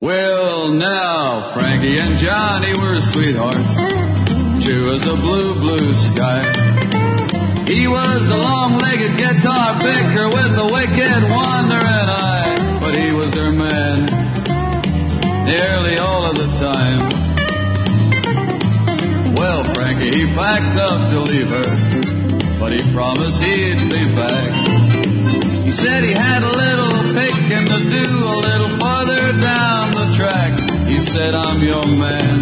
Well, now, Frankie and Johnny were sweethearts, true as a blue, blue sky. He was a long-legged guitar picker with a wicked, wandering eye, but he was her man nearly all of the time. Well, Frankie, he packed up to leave her, but he promised he'd be back. He said he had a little picking to do a little farther down the track. He said, I'm your man